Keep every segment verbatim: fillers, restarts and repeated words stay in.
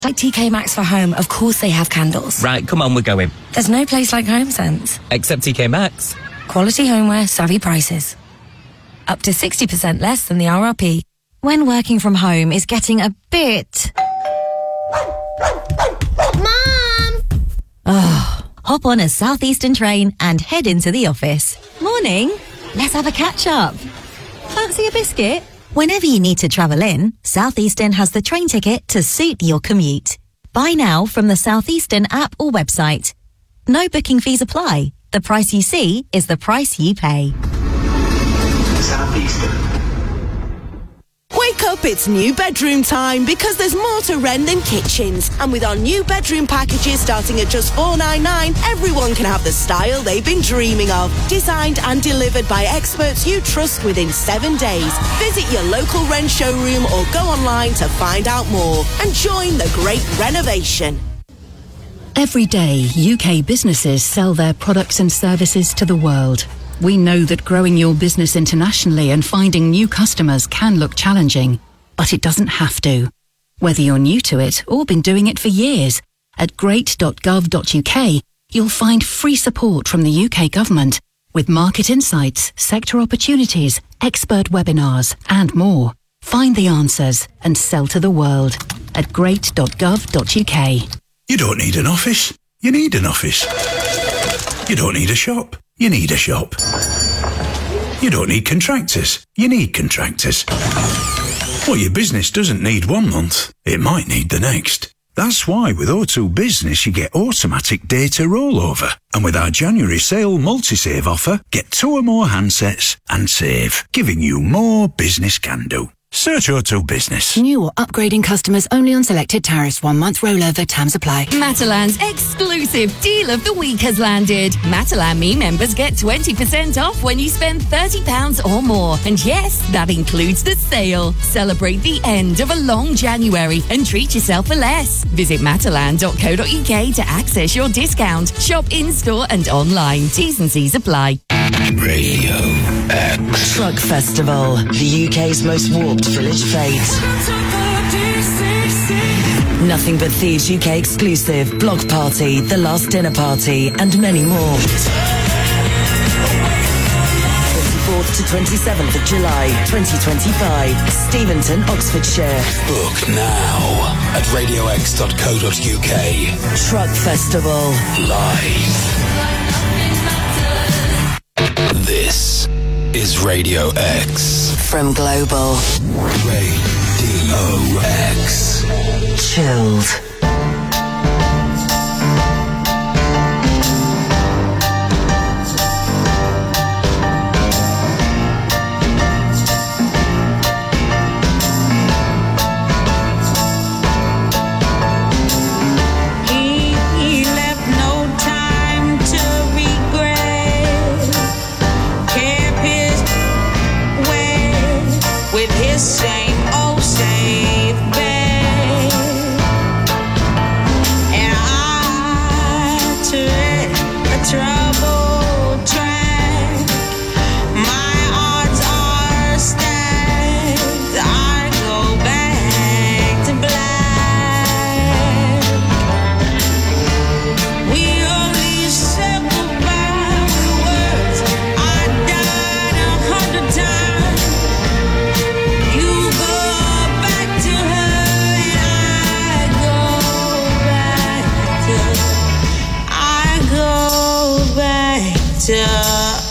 Like T K Maxx for home, of course they have candles. Right, come on, we're going. There's no place like HomeSense. Except T K Maxx. Quality homeware, savvy prices. Up to sixty percent less than the R R P. When working from home is getting a bit... Mom! Oh, hop on a Southeastern train and head into the office. Morning. Let's have a catch-up. Fancy a biscuit? Whenever you need to travel in, Southeastern has the train ticket to suit your commute. Buy now from the Southeastern app or website. No booking fees apply. The price you see is the price you pay. Southeastern. Wake up, it's new bedroom time because there's more to rent than kitchens. And with our new bedroom packages starting at just four ninety-nine, everyone can have the style they've been dreaming of. Designed and delivered by experts you trust within seven days. Visit your local Rent showroom or go online to find out more and join the great renovation. Every day, U K businesses sell their products and services to the world. We know that growing your business internationally and finding new customers can look challenging, but it doesn't have to. Whether you're new to it or been doing it for years, at great dot gov dot U K, you'll find free support from the U K government with market insights, sector opportunities, expert webinars, and more. Find the answers and sell to the world at great dot gov dot U K. You don't need an office. You need an office. You don't need a shop. You need a shop. You don't need contractors. You need contractors. Well, your business doesn't need one month. It might need the next. That's why with O two Business you get automatic data rollover. And with our January sale multi-save offer, get two or more handsets and save, giving you more business can do. Search O two Business. New or upgrading customers only on selected tariffs. One month rollover. Terms apply. Matalan's exclusive deal of the week has landed. Matalan Me members get twenty percent off when you spend thirty pounds or more. And yes, that includes the sale. Celebrate the end of a long January and treat yourself for less. Visit matalan dot co dot U K to access your discount. Shop in-store and online. T's and C's apply. Radio X. Truck Festival, the U K's most warped village fete. Nothing But Thieves U K exclusive, Block Party, The Last Dinner Party, and many more. twenty-fourth to twenty-seventh of July, twenty twenty-five, Steventon, Oxfordshire. Book now at radio x dot co dot U K. Truck Festival. Live. This is Radio X. From Global. Radio X. Chilled. Same old safe bed, and I tread a troubled track. My odds are stacked. I go back to black. We only said goodbye with words. I died a hundred times. To us,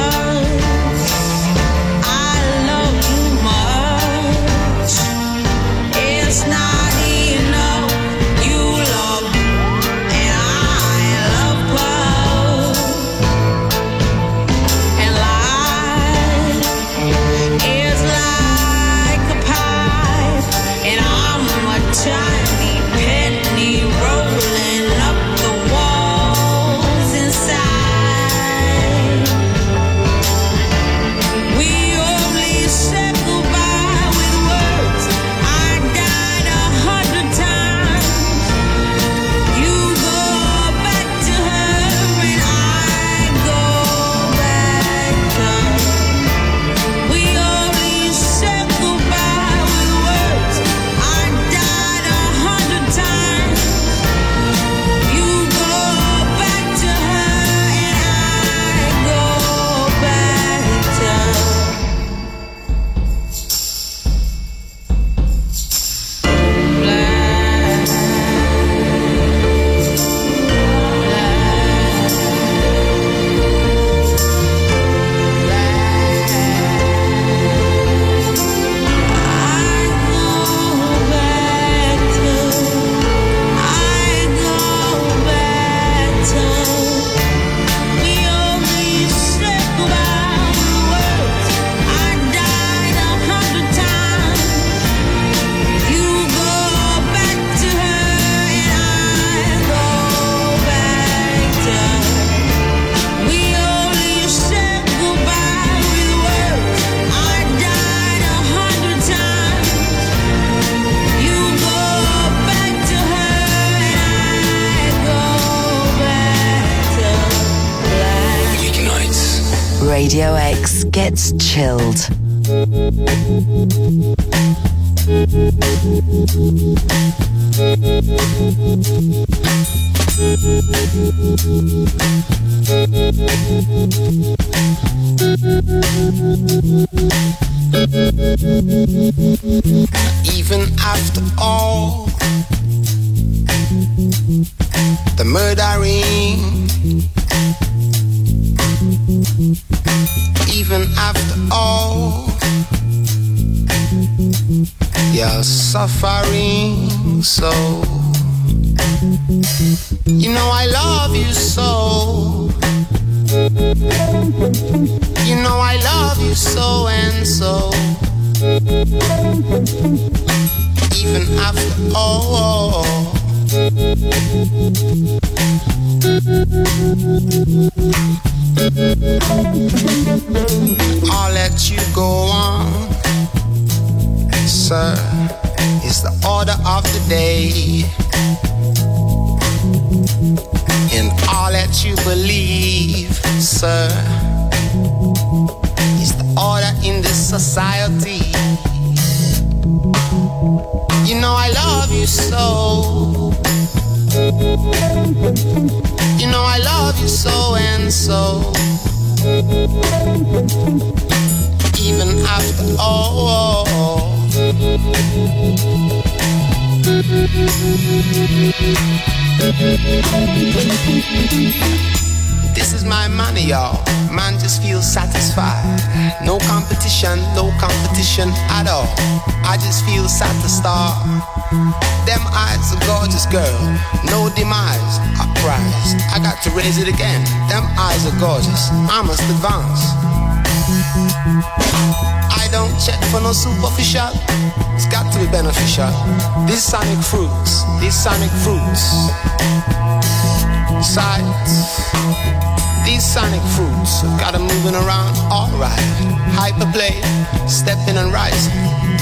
I love you much. It's not enough. You love and I love both. And life is like a pipe, and I'm a tiny penny rolling up the walls inside. Radio X gets chilled. Even after all the murdering, even after all your suffering, so you know I love you so. You know I love you so and so. Even after all, I'll let you go on, sir, is the order of the day. And all that you believe, sir, is the order in this society. You know I love you so. You know I love you so and so. Even after all. This is my money, y'all. Man just feels satisfied. No competition, no competition at all. I just feel satisfied. Them eyes, a gorgeous girl. No demise, a prize. I got to raise it again. Them eyes are gorgeous. I must advance. I don't check for no superficial. It's got to be beneficial. These sonic fruits, these sonic fruits. Sights. These sonic fruits got 'em moving around alright. Hyperplay, stepping and rising.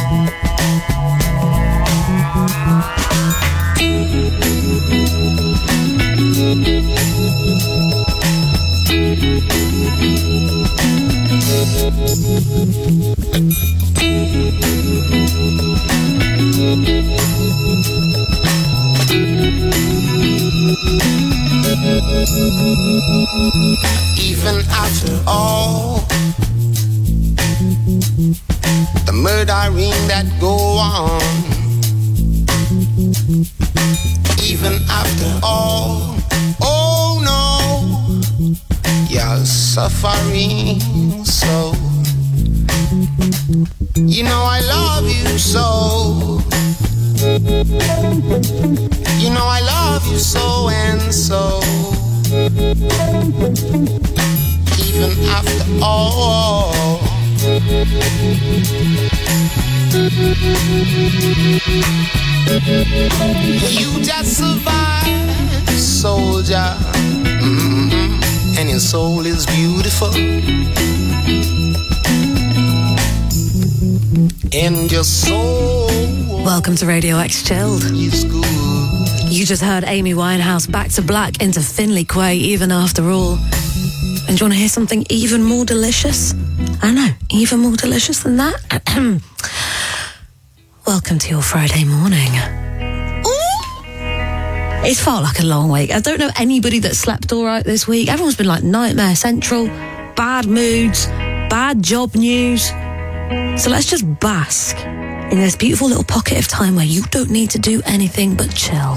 Even after all the murdering that go on, even after all, oh no, you're suffering so. You know I love you so. You know I love you so and so. Even after all. You just survived, soldier. Mm-hmm. And your soul is beautiful. And your soul. Welcome to Radio X Chilled. You just heard Amy Winehouse Back to Black into Finley Quay, Even After All. And do you want to hear something even more delicious? I know, even more delicious than that? Welcome to your Friday morning. Ooh! It's felt like a long week. I don't know anybody that slept all right this week. Everyone's been like nightmare central, bad moods, bad job news. So let's just bask in this beautiful little pocket of time where you don't need to do anything but chill.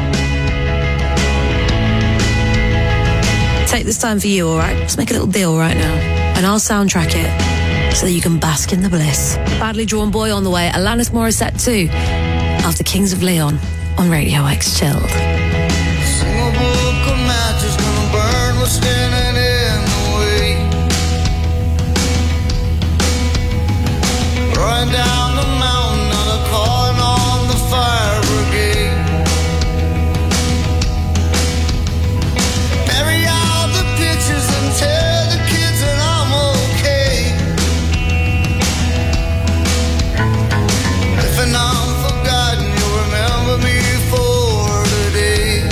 Take this time for you, all right? Let's make a little deal right now. And I'll soundtrack it so that you can bask in the bliss. Badly Drawn Boy on the way, Alanis Morissette too, after Kings of Leon on Radio X Chilled. Single book of matches gonna burn what's standing in the way. Run down the mountain on a calling on the fire brigade. Bury all the pictures and tell the kids that I'm okay. If and I'm forgotten, you'll remember me for today.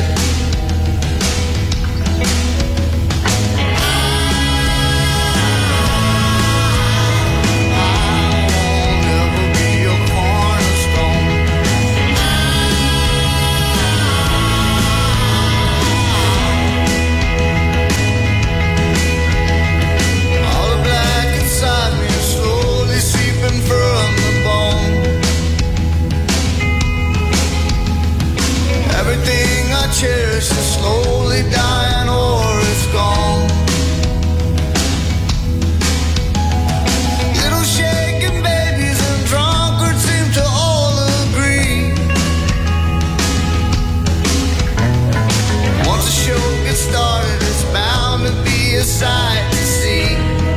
I cherish is slowly dying or it's gone. Little shaken babies and drunkards seem to all agree. Once a show gets started, it's bound to be a sight to see.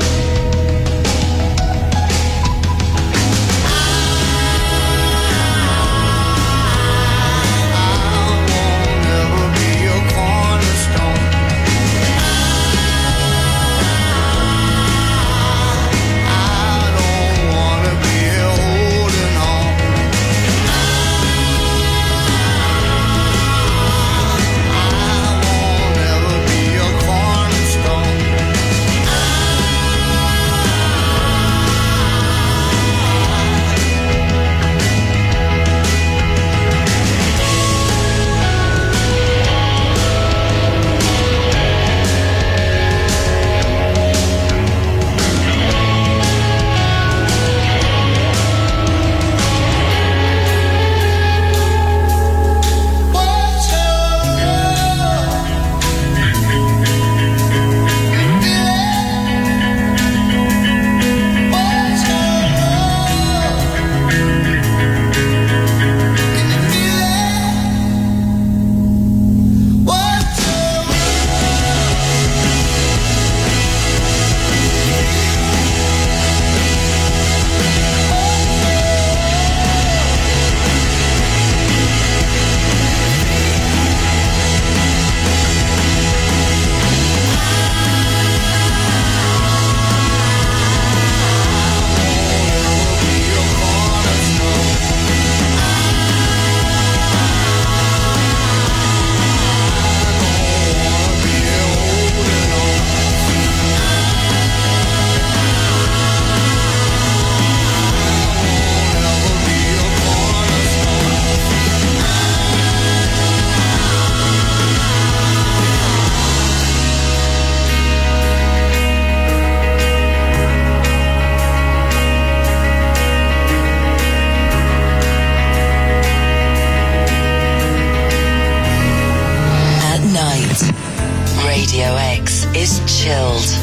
Radio X is chilled.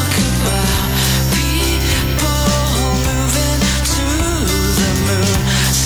People moving to the moon.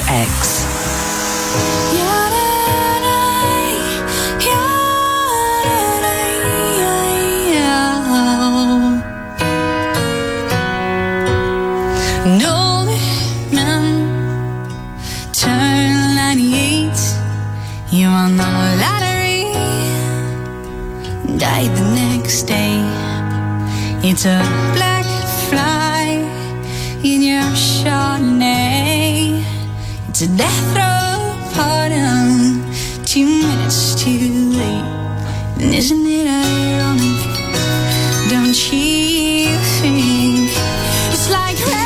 X. No man turn ninety-eight. You won the lottery, died the next day. It's a black fly in your Chardonnay. It's a death row pardon, two minutes too late. And isn't it ironic? Don't you think it's like rain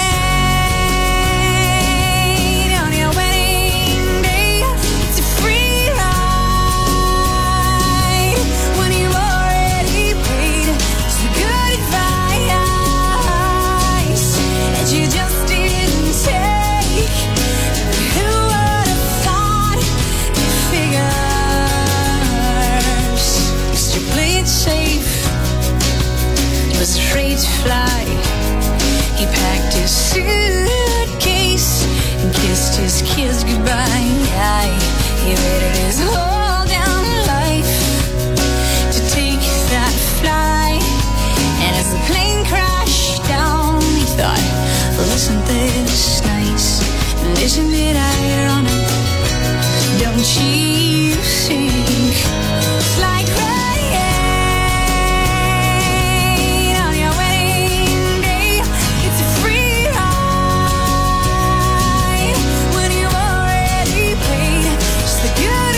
on your wedding day? It's a free ride when you already paid. It's the good advice that you just didn't take. Who would have thought you figures? 'Cause you played safe, was afraid to fly. He packed his suitcase and kissed his kids goodbye. He waited his whole damn life to take that flight. And as the plane crashed down, he thought, well, isn't this nice? And isn't it ironic? Don't you think it's like rain on your wedding day? It's a free ride when you already paid. It's the good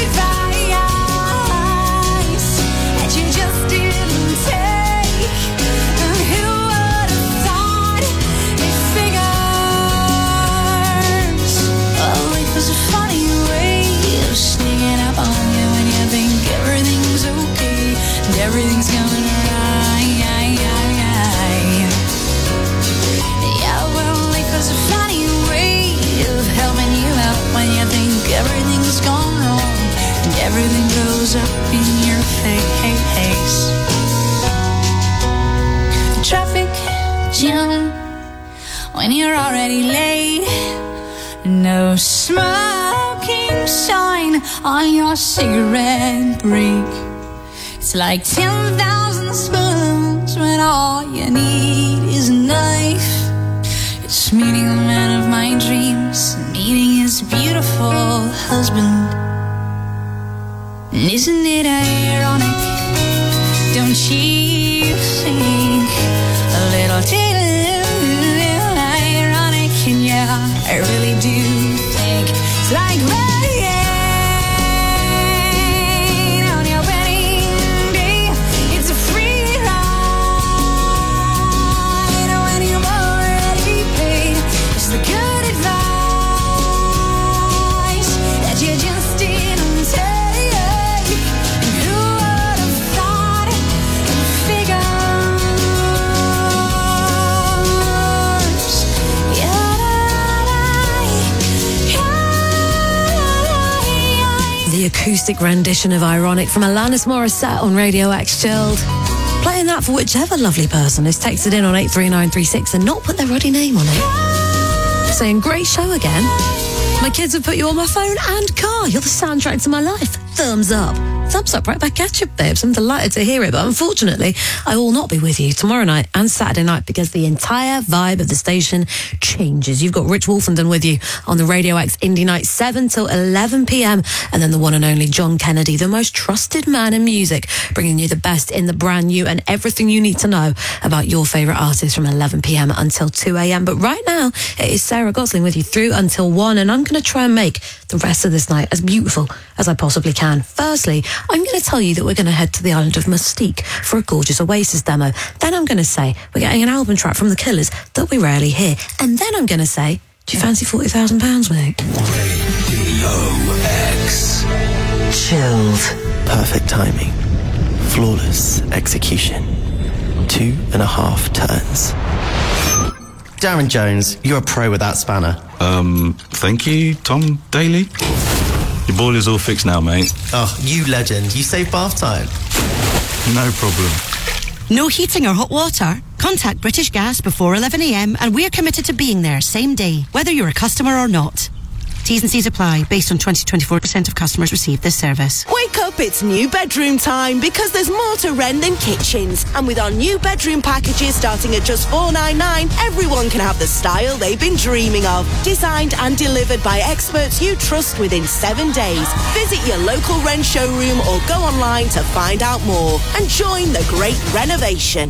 advice that you just didn't take. And who would have thought it figures? Oh, it was a funny way of sneaking up on you when you think everything's okay and everything's going right. Yeah, well, it was a funny way of helping you out when you think everything's gone wrong and everything goes up in your face. Traffic jam when you're already late. No smoking sign on your cigarette break. It's like ten thousand spoons when all you need is a knife. It's meeting the man of my dreams, meeting his beautiful husband. And isn't it ironic? Don't you think a little too ironic? And yeah, I really do think it's like rain on your wedding day. It's a free ride when you've already paid. It's the good advice that you just didn't take. And who would have thought it figures? The acoustic rendition of Ironic from Alanis Morissette on Radio X Chilled. Playing that for whichever lovely person is texted in on eight three nine three six and not put their ruddy name on it. Saying, great show again. My kids have put you on my phone and car. You're the soundtrack to my life. Thumbs up. Thumbs up right back at you, babes. I'm delighted to hear it, but unfortunately, I will not be with you tomorrow night and Saturday night because the entire vibe of the station changes. You've got Rich Wolfenden with you on the Radio X Indie Night, seven till eleven p.m. And then the one and only John Kennedy, the most trusted man in music, bringing you the best in the brand new and everything you need to know about your favourite artists from eleven p.m. until two a.m. But right now, it is Sarah Gosling with you through until one, and I'm going to try and make the rest of this night as beautiful as I possibly can. Firstly, I'm going to tell you that we're going to head to the island of Mystique for a gorgeous Oasis demo. Then I'm going to say we're getting an album track from The Killers that we rarely hear. And then I'm going to say, do you fancy forty thousand pounds, mate? Radio X. Chilled. Perfect timing. Flawless execution. Two and a half turns. Darren Jones, you're a pro with that spanner. Um, thank you, Tom Daly. Your boiler's all fixed now, mate. Oh, you legend. You save bath time. No problem. No heating or hot water? Contact British Gas before eleven a.m. and we're committed to being there same day, whether you're a customer or not. T's and C's apply. Based on twenty twenty-four percent of customers received this service. Wake up, it's new bedroom time because there's more to rent than kitchens. And with our new bedroom packages starting at just four ninety-nine, everyone can have the style they've been dreaming of. Designed and delivered by experts you trust within seven days. Visit your local Wren showroom or go online to find out more and join the great renovation.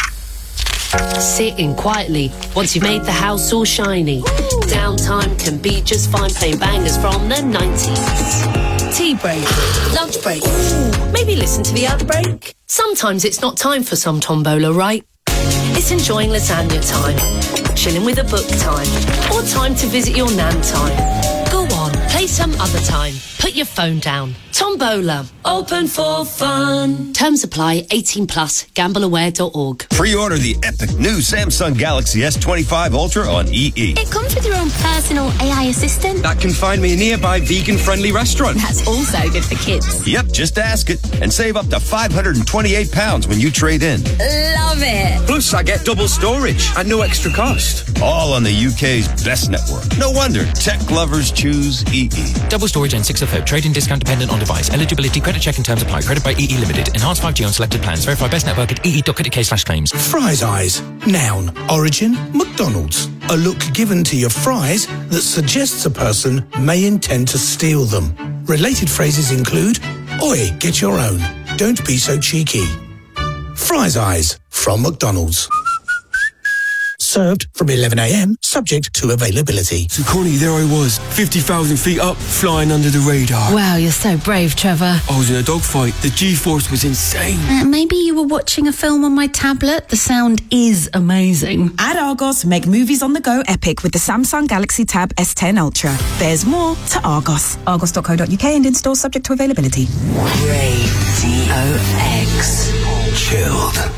Sit in quietly once you've made the house all shiny. Downtime can be just fine playing bangers from the nineties. Tea break, lunch break, ooh, maybe listen to The Outbreak. Sometimes it's not time for some tombola, right? It's enjoying lasagna time, chilling with a book time, or time to visit your nan time. Go on, play some other time. Put your phone down. Tombola, open for fun. Terms apply, eighteen plus, gamble aware dot org. Pre-order the epic new Samsung Galaxy S twenty-five Ultra on E E. It comes with your own personal A I assistant that can find me a nearby vegan-friendly restaurant. That's also good for kids. Yep, just ask it and save up to five hundred twenty-eight pounds when you trade in. Love it. Plus, I get double storage at no extra cost. All on the U K's best network. No wonder tech lovers choose E E. Double storage and six of hope. Trading discount dependent on device. Eligibility, credit check and terms apply. Credit by E E Limited. Enhanced five G on selected plans. Verify best network at ee.co.uk slash claims. Fries Eyes. Noun. Origin, McDonald's. A look given to your fries that suggests a person may intend to steal them. Related phrases include, oi, get your own. Don't be so cheeky. Fries Eyes from McDonald's. Served from eleven a.m, subject to availability. So, Connie, there I was, fifty thousand feet up, flying under the radar. Wow, you're so brave, Trevor. I was in a dogfight. The G-force was insane. Uh, maybe you were watching a film on my tablet. The sound is amazing. At Argos, make movies on the go epic with the Samsung Galaxy Tab S ten Ultra. There's more to Argos. Argos dot co dot uk and in-store subject to availability. Radio X. Chilled.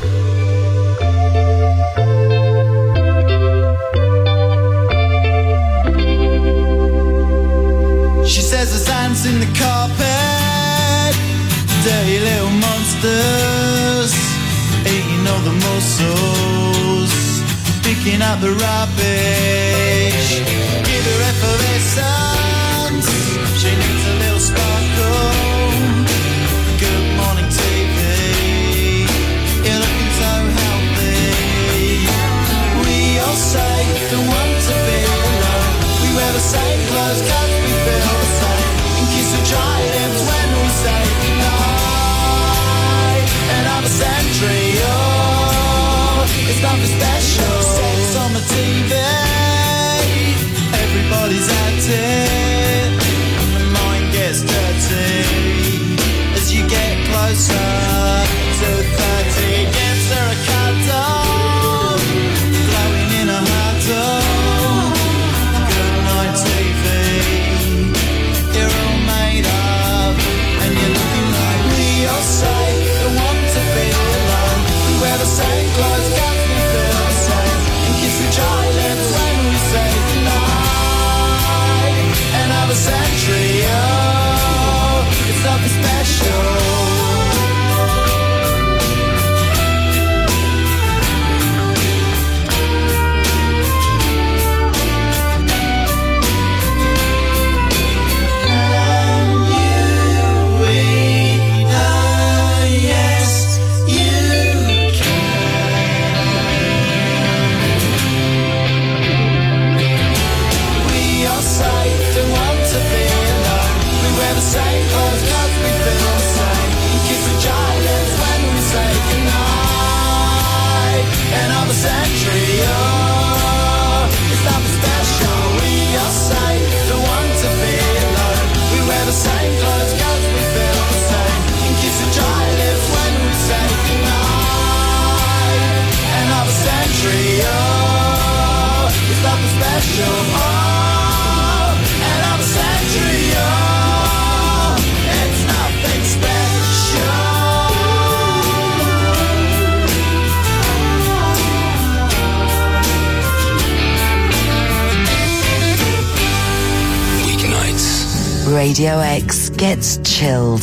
She says there's ants in the carpet, dirty little monsters, eating all the muscles, picking up the rubbish. Give her effervescence, she needs a little sparkle. Good morning T V, you're looking so healthy. We all say don't want to be alone. We wear the same clothes 'cause we feel the same, and kiss the dry lips when we say goodnight. Another century, oh, it's nothing special. Sex on the T V, everybody's at it, and the mind gets dirty as you get closer to thirty. Gives her a cuddle, glowing in a huddle. T V, you're all made up, and you're looking like we all say don't want to be alone. We wear the same clothes 'cause we feel the same, and kiss the dry lips when we say goodnight. Another century, oh, it's nothing special. Same clothes 'cause we feel the same, and kiss the dry lips when we say goodnight. Another century, oh, it's nothing special. We all say don't want to be alone. We wear the same clothes 'cause we feel the same, and kiss the dry lips when we say goodnight. Another century, oh, it's nothing special. Oh, another century, oh. Radio X gets chilled.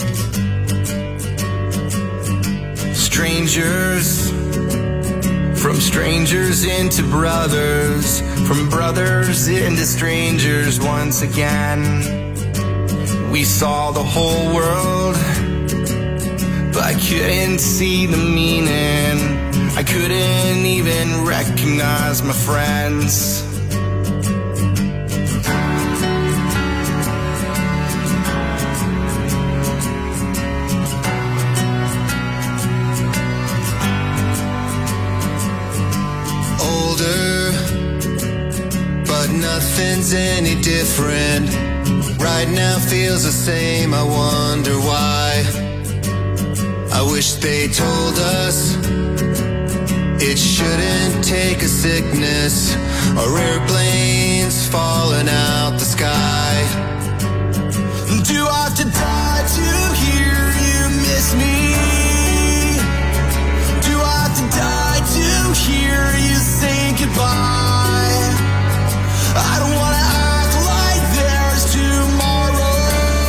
Strangers from From strangers into brothers, from brothers into strangers once again. We saw the whole world, but I couldn't see the meaning. I couldn't even recognize my friends. Nothing's any different. Right now feels the same. I wonder why. I wish they told us it shouldn't take a sickness or airplanes falling out the sky. Do I have to die to hear you miss me? Do I have to die to hear you say goodbye? I don't wanna act like there's tomorrow.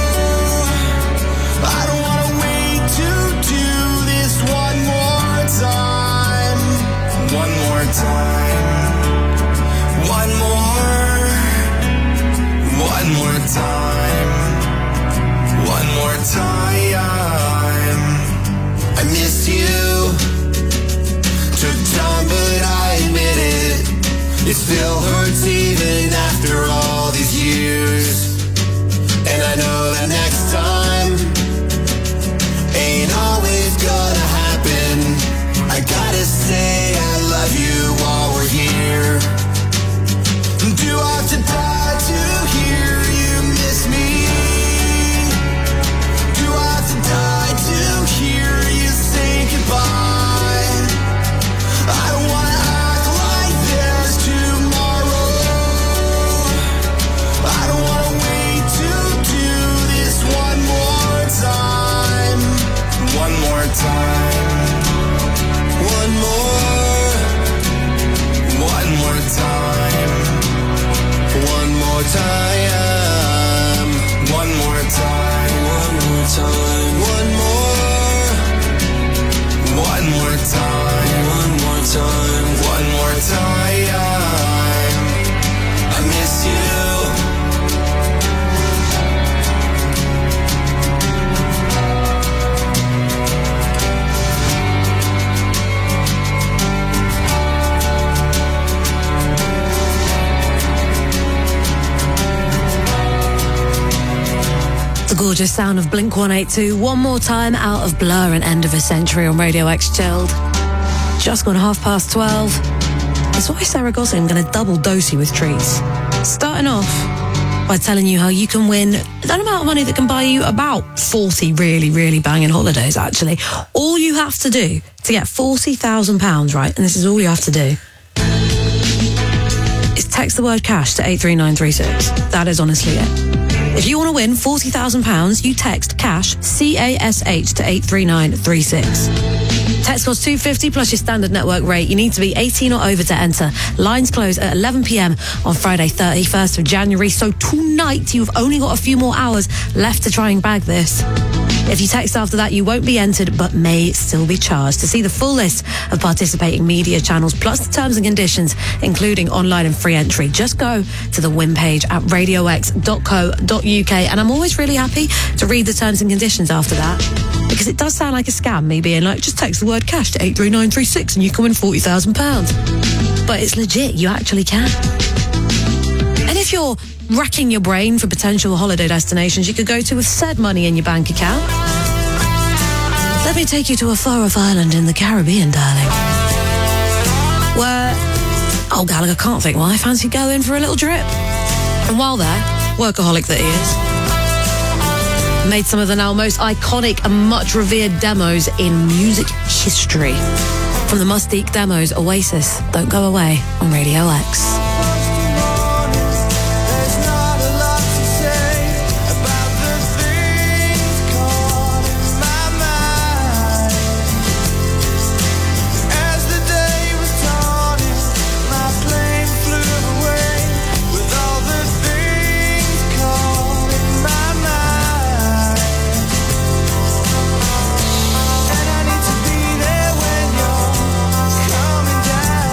I don't wanna wait to do this one more time. One more time. One more. One more time. One more time. I miss you. Took time, but I admit it. It still hurts even after all these years. And I know that next time ain't always gonna happen. I gotta say I love you while we're here. Do I have to die to hear you miss me? Do I have to die to hear you say goodbye? I don't wanna act like there's tomorrow. I don't wanna wait to do this one more time. One more time. One more. One more time. One more time. One more time. One more time. One more. One more time. One more time. One more time. I miss you. The gorgeous sound of Blink one eighty-two, one more time out of Blur and End of a Century on Radio X Chilled. Just gone half past twelve. That's why Sarah Gosling going to double dose you with treats. Starting off by telling you how you can win that amount of money that can buy you about forty really, really banging holidays, actually. All you have to do to get forty thousand pounds, right, and this is all you have to do, is text the word cash to eight three nine three six. That is honestly it. If you want to win forty thousand pounds, you text cash, C A S H, to eight three nine three six. Text costs two pounds fifty plus your standard network rate. You need to be eighteen or over to enter. Lines close at eleven p.m. on Friday, thirty-first of January. So tonight, you've only got a few more hours left to try and bag this. If you text after that, you won't be entered, but may still be charged. To see the full list of participating media channels, plus the terms and conditions, including online and free entry, just go to the win page at radio x dot co dot uk. And I'm always really happy to read the terms and conditions after that, because it does sound like a scam, me being like, just text the word cash to eight three nine three six and you can win forty thousand pounds. But it's legit, you actually can. And if you're racking your brain for potential holiday destinations you could go to with said money in your bank account, let me take you to a far-off island in the Caribbean, darling, where old Gallagher can't think why I fancy going for a little trip. And while there, workaholic that he is, made some of the now most iconic and much revered demos in music history. From the Mustique demos, Oasis, Don't Go Away on Radio X. Down.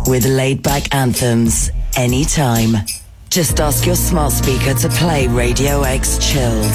with laid-back anthems anytime. Just ask your smart speaker to play Radio X Chilled.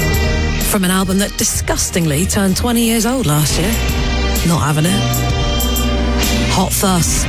from an album that disgustingly turned twenty years old last year. Not having it. Hot Fuss.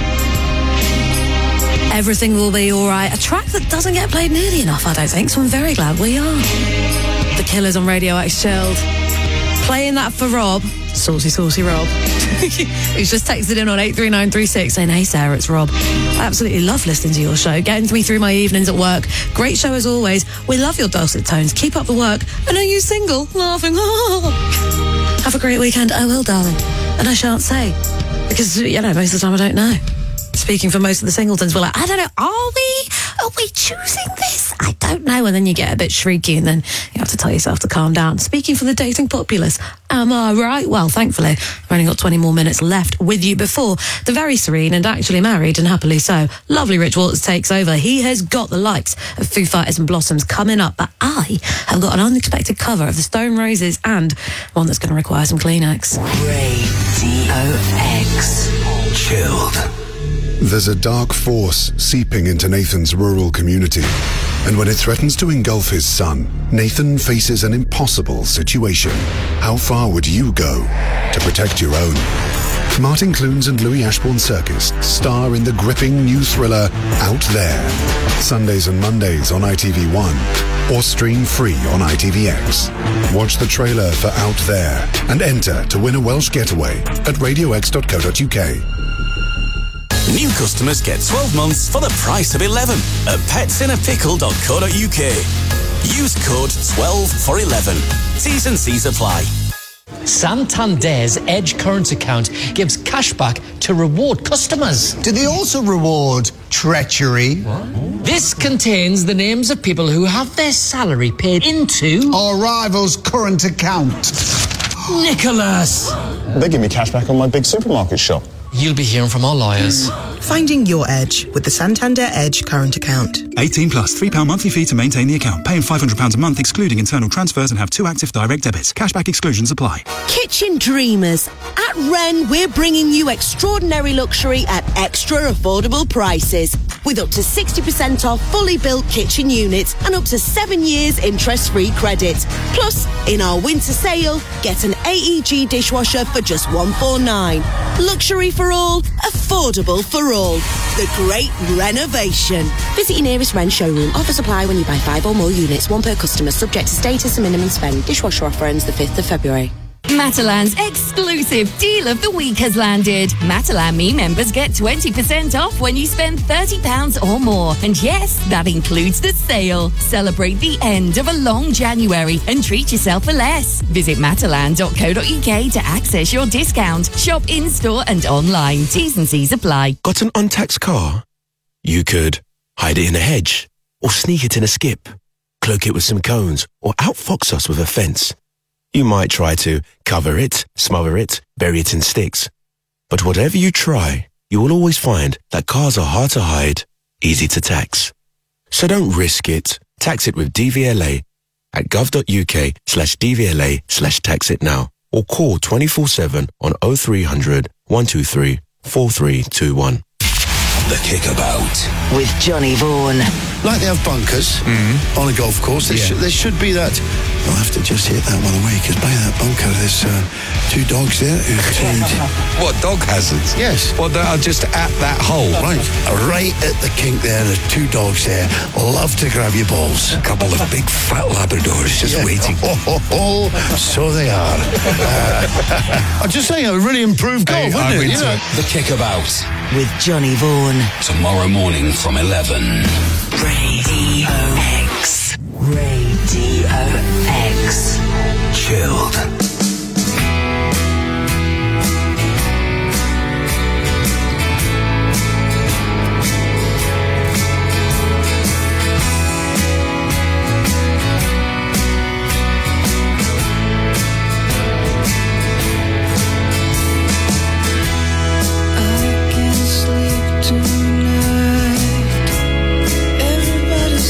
Everything Will Be Alright. A track that doesn't get played nearly enough, I don't think, so I'm very glad we are. The Killers on Radio X Chilled. Playing that for Rob. Saucy, saucy Rob. He's just texted in on eight three nine three six saying, hey Sarah, it's Rob. I absolutely love listening to your show, getting me through my evenings at work. Great show as always. We love your dulcet tones. Keep up the work. And are you single? Laughing. Oh. Have a great weekend. I will, darling. And I shan't say. Because, you know, most of the time I don't know. Speaking for most of the singletons, we're like, I don't know, are we? Are we choosing this? I don't know. And then you get a bit shrieky and then you have to tell yourself to calm down. Speaking for the dating populace, am I right? Well, thankfully, I've only got twenty more minutes left with you before the very serene and actually married and happily so, lovely Rich Waters takes over. He has got the likes of Foo Fighters and Blossoms coming up, but I have got an unexpected cover of the Stone Roses and one that's going to require some Kleenex. Radio X. Chilled. There's a dark force seeping into Nathan's rural community, and when it threatens to engulf his son, Nathan faces an impossible situation. How far would you go to protect your own? Martin Clunes and Louis Ashbourne Circus star in the gripping new thriller Out There. Sundays and Mondays on I T V one or stream free on I T V X. Watch the trailer for Out There and enter to win a Welsh getaway at radio x dot co dot u k. New customers get twelve months for the price of eleven at pets in a pickle dot co dot u k. Use code twelve for eleven. T's and C's apply. Santander's Edge current account gives cashback to reward customers. Do they also reward treachery? What? This contains the names of people who have their salary paid into our rival's current account. Nicholas! They give me cashback on my big supermarket shop. You'll be hearing from our lawyers. Finding your edge with the Santander Edge current account. eighteen plus, three pounds monthly fee to maintain the account. Paying five hundred pounds a month excluding internal transfers and have two active direct debits. Cashback exclusions apply. Kitchen Dreamers. At Wren, we're bringing you extraordinary luxury at extra affordable prices. With up to sixty percent off fully built kitchen units and up to seven years interest-free credit. Plus, in our winter sale, get an A E G dishwasher for just one hundred forty-nine pounds. Luxury for all, affordable for all. The Great Renovation. Visit your nearest Wren showroom. Offers apply when you buy five or more units. One per customer. Subject to status and minimum spend. Dishwasher offer ends the fifth of February. Matalan's exclusive deal of the week has landed. Matalan Me members get twenty percent off when you spend thirty pounds or more. And yes, that includes the sale. Celebrate the end of a long January and treat yourself for less. Visit matalan dot co dot u k to access your discount. Shop in-store and online. T's and C's apply. Got an untaxed car? You could hide it in a hedge, or sneak it in a skip, cloak it with some cones, or outfox us with a fence. You might try to cover it, smother it, bury it in sticks. But whatever you try, you will always find that cars are hard to hide, easy to tax. So don't risk it. Tax it with D V L A at gov.uk slash DVLA slash tax it now. Or call twenty-four seven on oh three hundred, one two three, four three two one. The Kickabout. With Johnny Vaughan. Like they have bunkers mm-hmm. on a golf course, there, yeah. sh- there should be that. I'll have to just hit that one away, because by that bunker there's uh, two dogs there who've turned... What, dog hazards? Yes. Well, they are just at that hole. Right, right at the kink there, there's two dogs there. Love to grab your balls. A couple of big fat Labradors just yeah. waiting. Oh, oh, oh, so they are. Uh, I'm just saying, a really improved golf, hey, wouldn't it? You know? The Kickabout. With Johnny Vaughan. Tomorrow morning from eleven. Radio X. Radio X. Chilled. Tonight, everybody's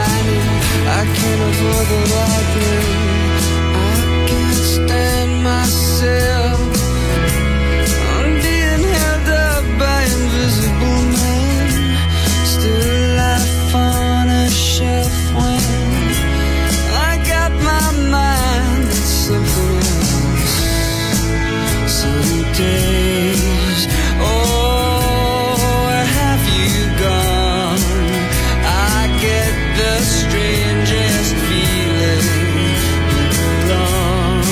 shining. I can't avoid the lightning. I can't stand myself. I'm being held up by invisible men. Still life on a shelf when I got my mind on something else. Some days, oh, where have you gone? I get the strangest feeling you belong.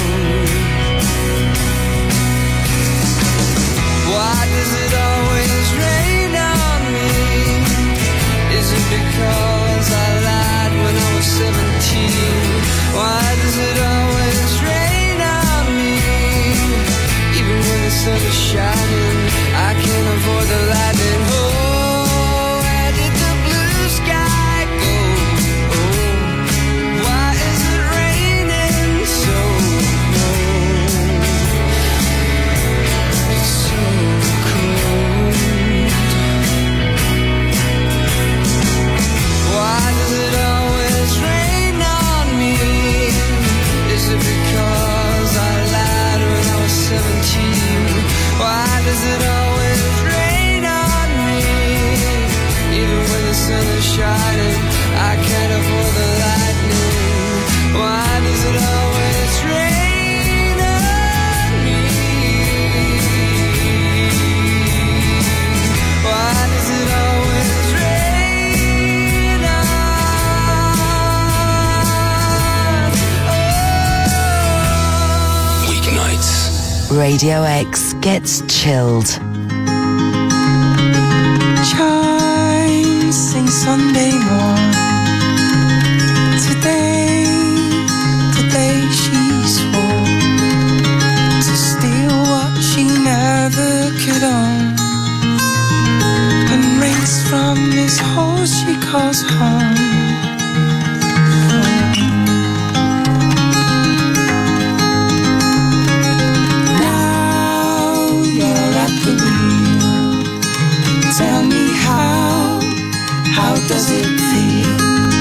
Why does it always rain on me? Is it because I lied when I was seventeen? Why does it always rain on me? Even when the sun is shining, I can't avoid the lightning. Oh, where did the blue sky go? Oh, why is it raining so cold? It's so cold. Why does it always rain on me? Is it because I lied when I was seventeen? Why does it always rain on me? Even when the sun is shining, I can't avoid the lightning. Why does it always rain on me? Why does it always rain on? Weeknights. Radio X gets chilled. Chimes sing Sunday morn. Today, today she swore to steal what she never could own, and race from this horse she calls home. Tell me how, how does it feel?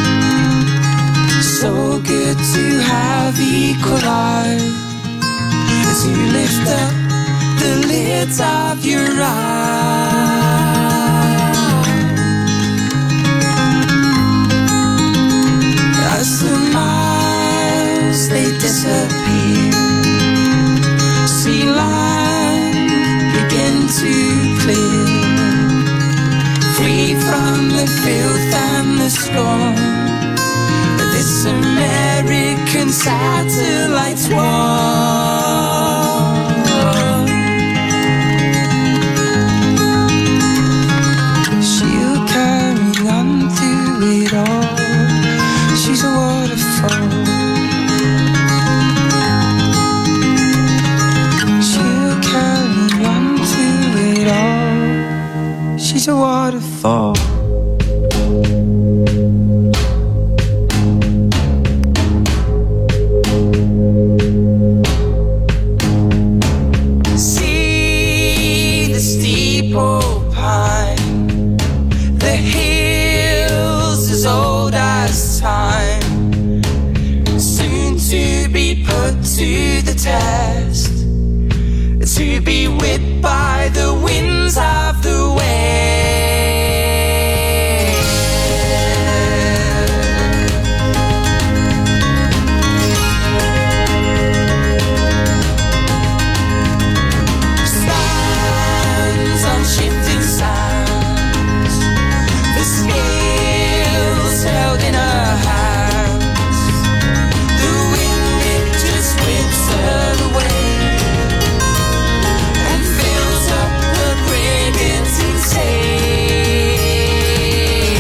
So good to have equal eyes, to lift up the lids of your eyes. As the miles they disappear, see land begin to clear, free from the filth and the scorn. This American satellite's war. She'll carry on through it all. She's a waterfall. She'll carry on through it all. She's a waterfall. See the steeple pine, the hills as old as time, soon to be put to the test, to be whipped by the winds of the west. Stands on shifting sands, the scales held in her hands, the wind it just whips her away and fills up the brigantine sail.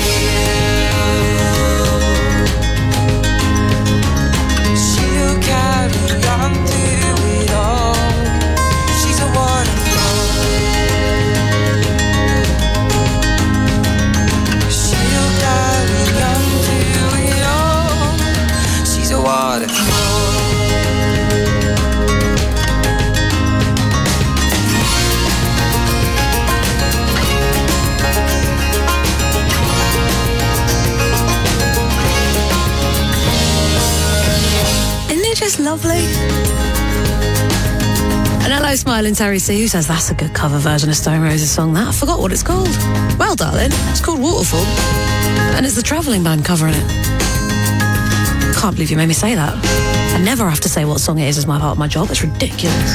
She'll carry on through it all. She's a waterfall. She'll carry on through it all. She's a waterfall. this lovely? And hello, Smiling Terry C, who says that's a good cover version of Stone Roses' song. That I forgot what it's called. Well, darling, it's called Waterfall, and it's the Travelling Band covering it. Can't believe you made me say that. I never have to say what song it is as my part of my job. It's ridiculous.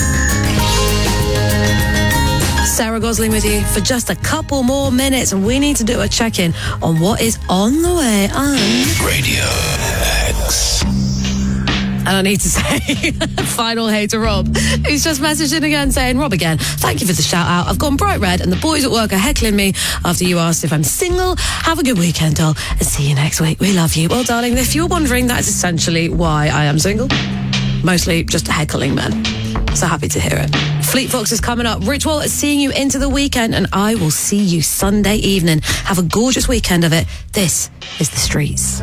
Sarah Gosling with you for just a couple more minutes, and we need to do a check-in on what is on the way on Radio X. And I need to say, final hey to Rob, who's just messaged in again saying, Rob again, thank you for the shout out. I've gone bright red and the boys at work are heckling me after you asked if I'm single. Have a good weekend, doll, and see you next week. We love you. Well, darling, if you're wondering, that is essentially why I am single. Mostly just heckling men. So happy to hear it. Fleet Fox is coming up. Rich Walters seeing you into the weekend, and I will see you Sunday evening. Have a gorgeous weekend of it. This is The Streets.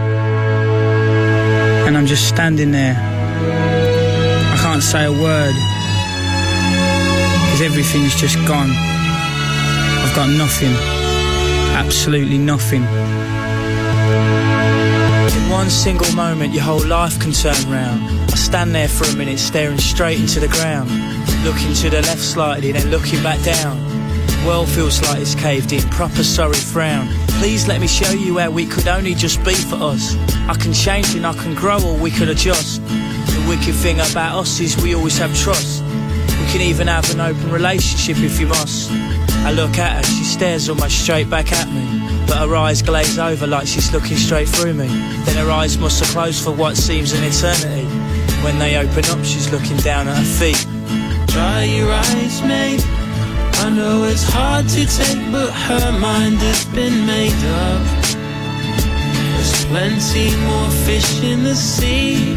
And I'm just standing there. I can't say a word, because everything's just gone. I've got nothing. Absolutely nothing. In one single moment, your whole life can turn round. I stand there for a minute, staring straight into the ground. Looking to the left slightly, then looking back down. World feels like it's caved in, proper sorry frown. Please let me show you where we could only just be for us. I can change and I can grow, or we could adjust. The wicked thing about us is we always have trust. We can even have an open relationship if you must. I look at her, she stares almost straight back at me, but her eyes glaze over like she's looking straight through me. Then her eyes must have closed for what seems an eternity. When they open up, she's looking down at her feet. Dry your eyes, mate. I know it's hard to take, but her mind has been made up. There's plenty more fish in the sea.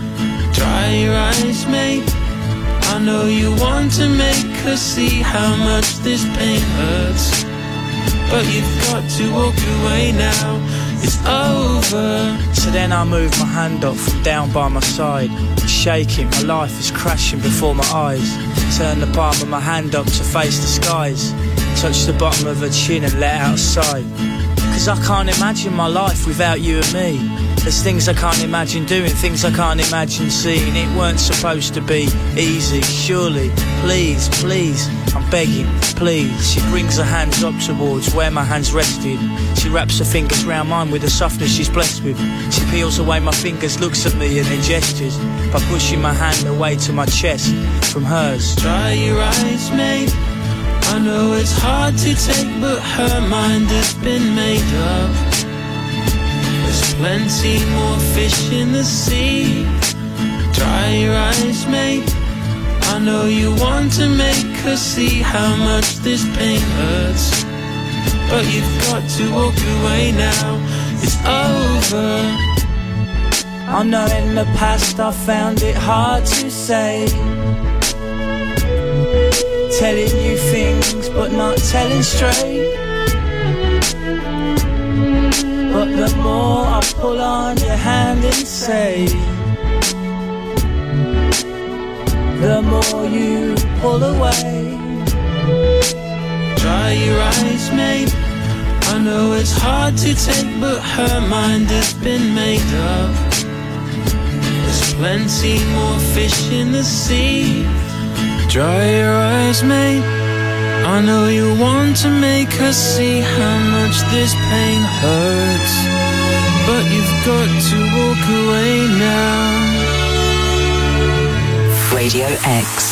Dry your eyes, mate. I know you want to make her see how much this pain hurts, but you've got to walk away now. It's over. So then I move my hand up from down by my side. It's shaking, my life is crashing before my eyes. Turn the palm of my hand up to face the skies. Touch the bottom of her chin and let out a sigh. Cause I can't imagine my life without you and me. There's things I can't imagine doing, things I can't imagine seeing. It weren't supposed to be easy, surely. Please, please, I'm begging, please. She brings her hands up towards where my hands rested. She wraps her fingers round mine with the softness she's blessed with. She peels away my fingers, looks at me and then gestures by pushing my hand away to my chest from hers. Dry your eyes, mate. I know it's hard to take, but her mind has been made up. There's plenty more fish in the sea. Dry your eyes, mate. I know you want to make her see how much this pain hurts, but you've got to walk away now. It's over. I know in the past I found it hard to say, telling you things but not telling straight. But the more I pull on your hand and say, the more you pull away. Dry your eyes, mate. I know it's hard to take, but her mind has been made up. There's plenty more fish in the sea. Dry your eyes, mate. I know you want to make her see how much this pain hurts, but you've got to walk away now. Radio X.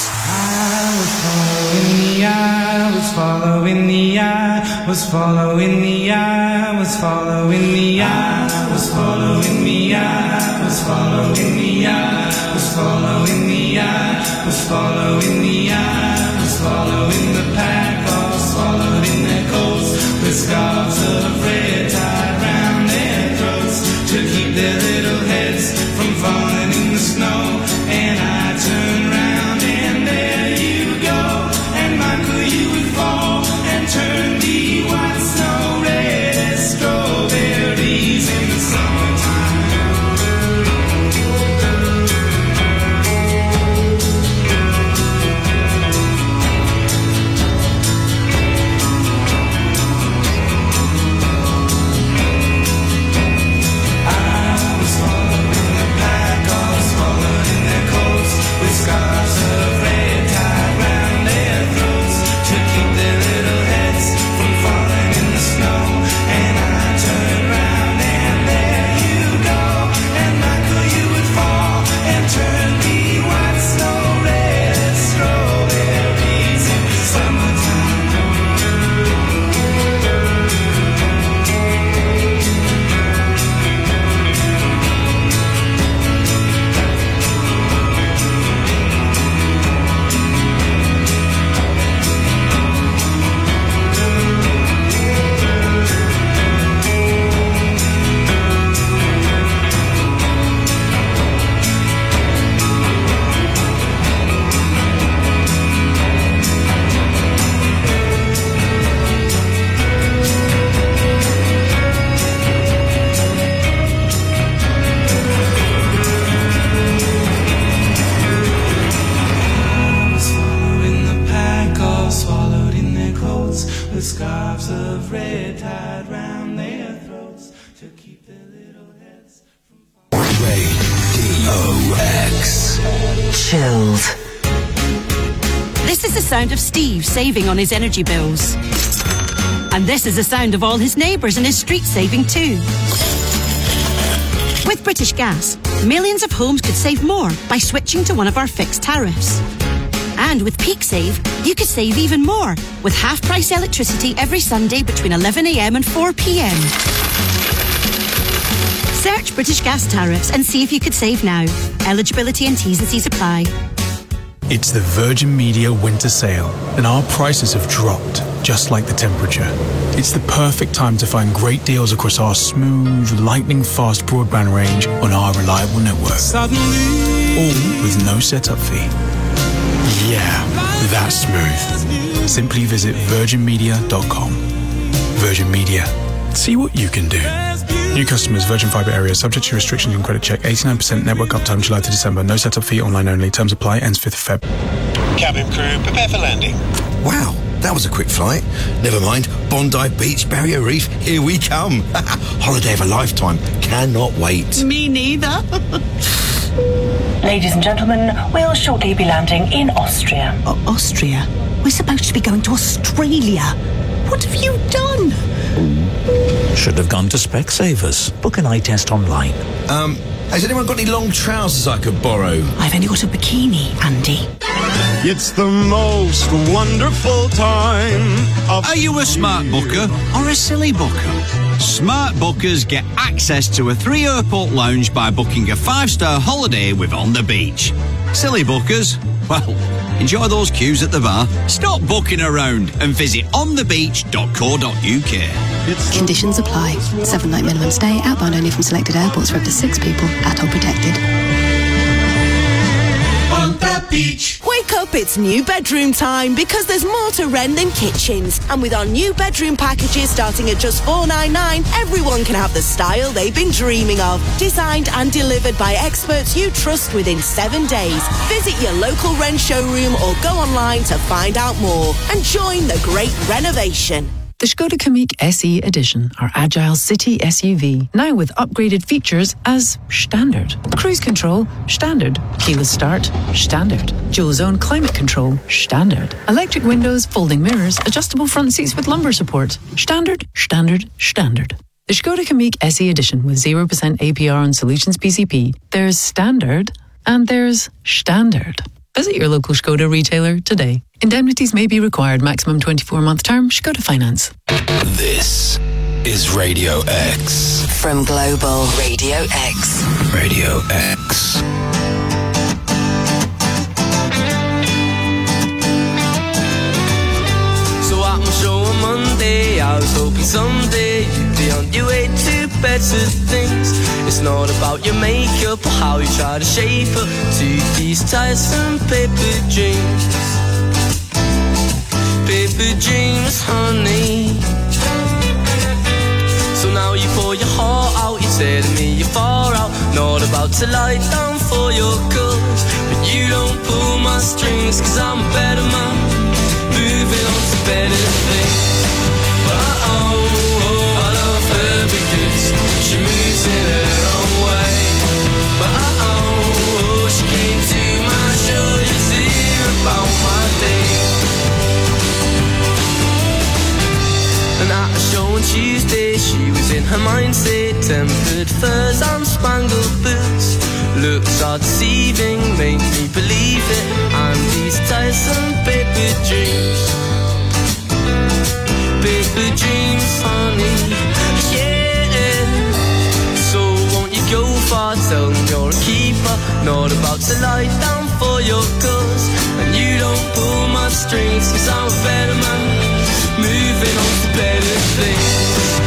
I was following the eye, was following the eye, was following the eye, was following the eye, was following the eye, was following the eye, was following the eye, was following the pack, all swallowed in their coats, with scarves of red tied round their throats, to keep their little heads from falling in the snow. And I turned round and there you go, and Michael, you would fall and turn the white snow red as strawberries in the summertime. I was to keep their little heads Radio X. Chilled. This is the sound of Steve saving on his energy bills. And this is the sound of all his neighbours in his street saving too. With British Gas, millions of homes could save more by switching to one of our fixed tariffs. And with Peak Save, you could save even more with half-price electricity every Sunday between eleven a m and four p m. Search British Gas tariffs and see if you could save now. Eligibility and T's and C's apply. It's the Virgin Media winter sale, and our prices have dropped, just like the temperature. It's the perfect time to find great deals across our smooth, lightning-fast broadband range on our reliable network. Suddenly. All with no setup fee. Yeah, that's smooth. Simply visit virgin media dot com. Virgin Media. See what you can do. New customers, Virgin Fibre area, subject to restrictions and credit check. eighty-nine percent network uptime July to December. No setup fee, online only. Terms apply. Ends fifth of February. Cabin crew, prepare for landing. Wow, that was a quick flight. Never mind. Bondi Beach, Barrier Reef, here we come. Holiday of a lifetime. Cannot wait. Me neither. Ladies and gentlemen, we'll shortly be landing in Austria. O- Austria? We're supposed to be going to Australia. What have you done? Should have gone to Specsavers. Book an eye test online. Um, has anyone got any long trousers I could borrow? I've only got a bikini, Andy. It's the most wonderful time of... Are you a smart booker or a silly booker? Smart bookers get access to a three-airport lounge by booking a five-star holiday with On the Beach. Silly bookers? Well, enjoy those queues at the bar, stop booking around and visit on the beach dot co dot u k. Conditions apply. Seven-night minimum stay, outbound only from selected airports for up to six people, atoll protected. On the beach. Wake up, it's new bedroom time because there's more to rent than kitchens. And with our new bedroom packages starting at just four ninety-nine, everyone can have the style they've been dreaming of. Designed and delivered by experts you trust within seven days. Visit your local Rent showroom or go online to find out more and join the great renovation. The Skoda Kamiq S E Edition, our agile city S U V, now with upgraded features as standard. Cruise control, standard. Keyless start, standard. Dual zone climate control, standard. Electric windows, folding mirrors, adjustable front seats with lumbar support. Standard, standard, standard. The Skoda Kamiq S E Edition with zero percent A P R on Solutions P C P. There's standard and there's standard. Visit your local Skoda retailer today. Indemnities may be required. Maximum twenty-four month term. Skoda Finance. This is Radio X. From Global Radio X. Radio X. So at my show on Monday, I was hoping someday you'd be on your way to better things. It's not about your makeup or how you try to shape up to these tiresome paper dreams. Paper dreams, honey. So now you pour your heart out, you're telling me you're far out, not about to lie down for your cause. But you don't pull my strings, cause I'm a better man, moving on to better things. Uh-oh, I love her because she moves in her own way. But uh-oh, she came to my show to hear about my day. And at a show on Tuesday, she was in her mindset, tempered furs and spangled boots. Looks are deceiving, make me believe it, and these tiresome paper dreams. Paper dreams, honey, yeah. So won't you go far, tell them you're a keeper, not about to lie down for your cause. And you don't pull my strings, cause I'm a better man, moving on to better things.